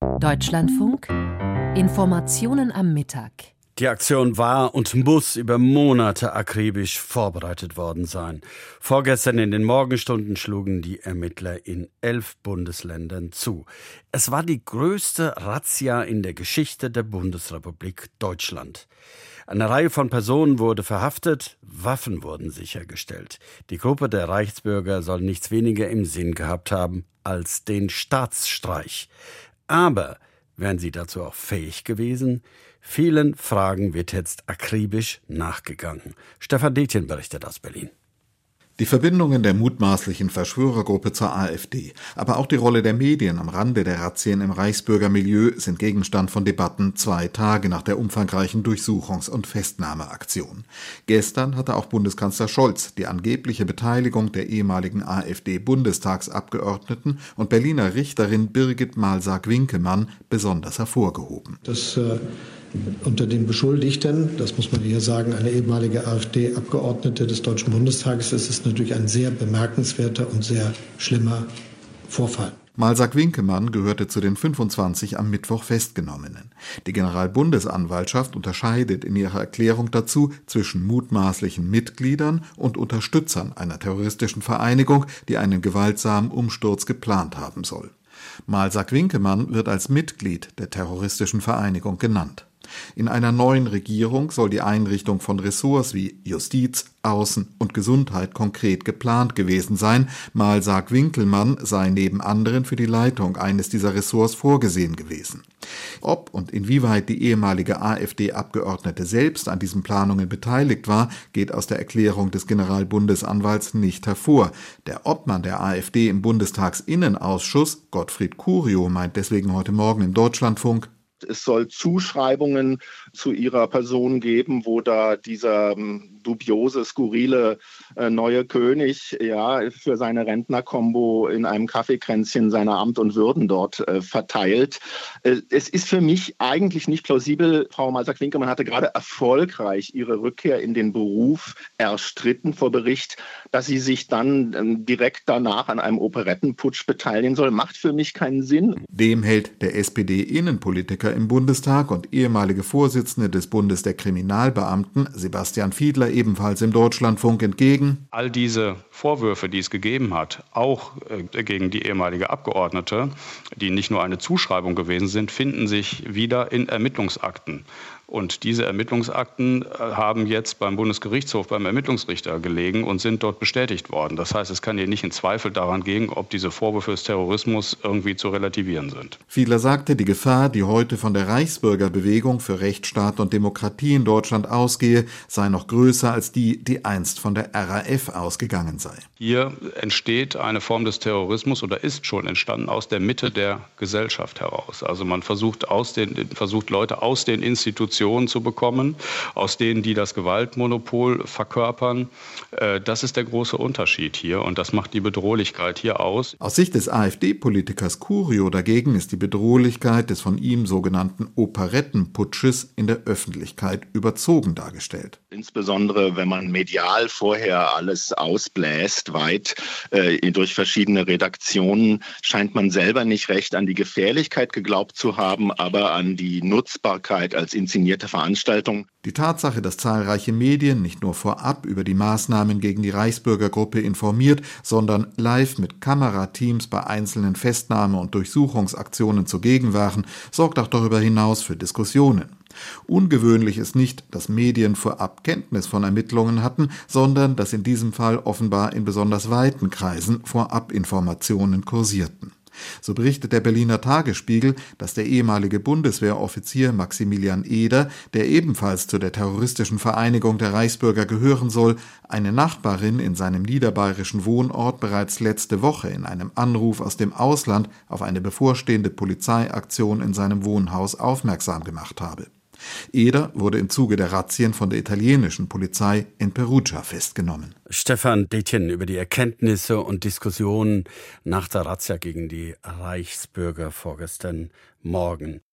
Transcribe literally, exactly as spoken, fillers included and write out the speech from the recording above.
Deutschlandfunk Informationen am Mittag. Die Aktion war und muss über Monate akribisch vorbereitet worden sein. Vorgestern in den Morgenstunden schlugen die Ermittler in elf Bundesländern zu. Es war die größte Razzia in der Geschichte der Bundesrepublik Deutschland. Eine Reihe von Personen wurde verhaftet, Waffen wurden sichergestellt. Die Gruppe der Reichsbürger soll nichts weniger im Sinn gehabt haben als den Staatsstreich. Aber wären sie dazu auch fähig gewesen? Vielen Fragen wird jetzt akribisch nachgegangen. Stefan Detjen berichtet aus Berlin. Die Verbindungen der mutmaßlichen Verschwörergruppe zur AfD, aber auch die Rolle der Medien am Rande der Razzien im Reichsbürgermilieu sind Gegenstand von Debatten zwei Tage nach der umfangreichen Durchsuchungs- und Festnahmeaktion. Gestern hatte auch Bundeskanzler Scholz die angebliche Beteiligung der ehemaligen AfD-Bundestagsabgeordneten und Berliner Richterin Birgit Malsack-Winkemann besonders hervorgehoben. Das äh Unter den Beschuldigten, das muss man hier sagen, eine ehemalige AfD-Abgeordnete des Deutschen Bundestages, ist es natürlich ein sehr bemerkenswerter und sehr schlimmer Vorfall. Malsack-Winkemann gehörte zu den fünfundzwanzig am Mittwoch Festgenommenen. Die Generalbundesanwaltschaft unterscheidet in ihrer Erklärung dazu zwischen mutmaßlichen Mitgliedern und Unterstützern einer terroristischen Vereinigung, die einen gewaltsamen Umsturz geplant haben soll. Malsack-Winkemann wird als Mitglied der terroristischen Vereinigung genannt. In einer neuen Regierung soll die Einrichtung von Ressorts wie Justiz, Außen- und Gesundheit konkret geplant gewesen sein. Malsack-Winkemann sei neben anderen für die Leitung eines dieser Ressorts vorgesehen gewesen. Ob und inwieweit die ehemalige AfD-Abgeordnete selbst an diesen Planungen beteiligt war, geht aus der Erklärung des Generalbundesanwalts nicht hervor. Der Obmann der AfD im Bundestagsinnenausschuss, Gottfried Curio, meint deswegen heute Morgen im Deutschlandfunk: Es soll Zuschreibungen zu ihrer Person geben, wo da dieser ähm, dubiose, skurrile äh, neue König ja für seine Rentnerkombo in einem Kaffeekränzchen seine Amt und Würden dort äh, verteilt. Äh, es ist für mich eigentlich nicht plausibel. Frau Malsack-Winkemann hatte gerade erfolgreich ihre Rückkehr in den Beruf erstritten vor Gericht, dass sie sich dann ähm, direkt danach an einem Operettenputsch beteiligen soll. Macht für mich keinen Sinn. Dem hält der S P D-Innenpolitiker im Bundestag und ehemalige Vorsitzende des Bundes der Kriminalbeamten, Sebastian Fiedler, ebenfalls im Deutschlandfunk entgegen: All diese Vorwürfe, die es gegeben hat, auch äh, gegen die ehemalige Abgeordnete, die nicht nur eine Zuschreibung gewesen sind, finden sich wieder in Ermittlungsakten. Und diese Ermittlungsakten haben jetzt beim Bundesgerichtshof, beim Ermittlungsrichter gelegen und sind dort bestätigt worden. Das heißt, es kann hier nicht in Zweifel daran gehen, ob diese Vorwürfe des Terrorismus irgendwie zu relativieren sind. Fiedler sagte, die Gefahr, die heute von der Reichsbürgerbewegung für Rechtsstaat und Demokratie in Deutschland ausgehe, sei noch größer als die, die einst von der R A F ausgegangen sei. Hier entsteht eine Form des Terrorismus oder ist schon entstanden aus der Mitte der Gesellschaft heraus. Also man versucht, aus den, versucht Leute aus den Institutionen zu bekommen, aus denen, die das Gewaltmonopol verkörpern. Das ist der große Unterschied hier und das macht die Bedrohlichkeit hier aus. Aus Sicht des AfD-Politikers Curio dagegen ist die Bedrohlichkeit des von ihm sogenannten Operettenputsches in der Öffentlichkeit überzogen dargestellt. Insbesondere, wenn man medial vorher alles ausbläst, weit äh, durch verschiedene Redaktionen, scheint man selber nicht recht an die Gefährlichkeit geglaubt zu haben, aber an die Nutzbarkeit als inszenierte Veranstaltung. Die Tatsache, dass zahlreiche Medien nicht nur vorab über die Maßnahmen gegen die Reichsbürgergruppe informiert, sondern live mit Kamerateams bei einzelnen Festnahme- und Durchsuchungsaktionen zugegen waren, sorgt auch darüber hinaus für Diskussionen. Ungewöhnlich ist nicht, dass Medien vorab Kenntnis von Ermittlungen hatten, sondern dass in diesem Fall offenbar in besonders weiten Kreisen Vorabinformationen kursierten. So berichtet der Berliner Tagesspiegel, dass der ehemalige Bundeswehroffizier Maximilian Eder, der ebenfalls zu der terroristischen Vereinigung der Reichsbürger gehören soll, eine Nachbarin in seinem niederbayerischen Wohnort bereits letzte Woche in einem Anruf aus dem Ausland auf eine bevorstehende Polizeiaktion in seinem Wohnhaus aufmerksam gemacht habe. Eder wurde im Zuge der Razzien von der italienischen Polizei in Perugia festgenommen. Stefan Detjen über die Erkenntnisse und Diskussionen nach der Razzia gegen die Reichsbürger vorgestern Morgen.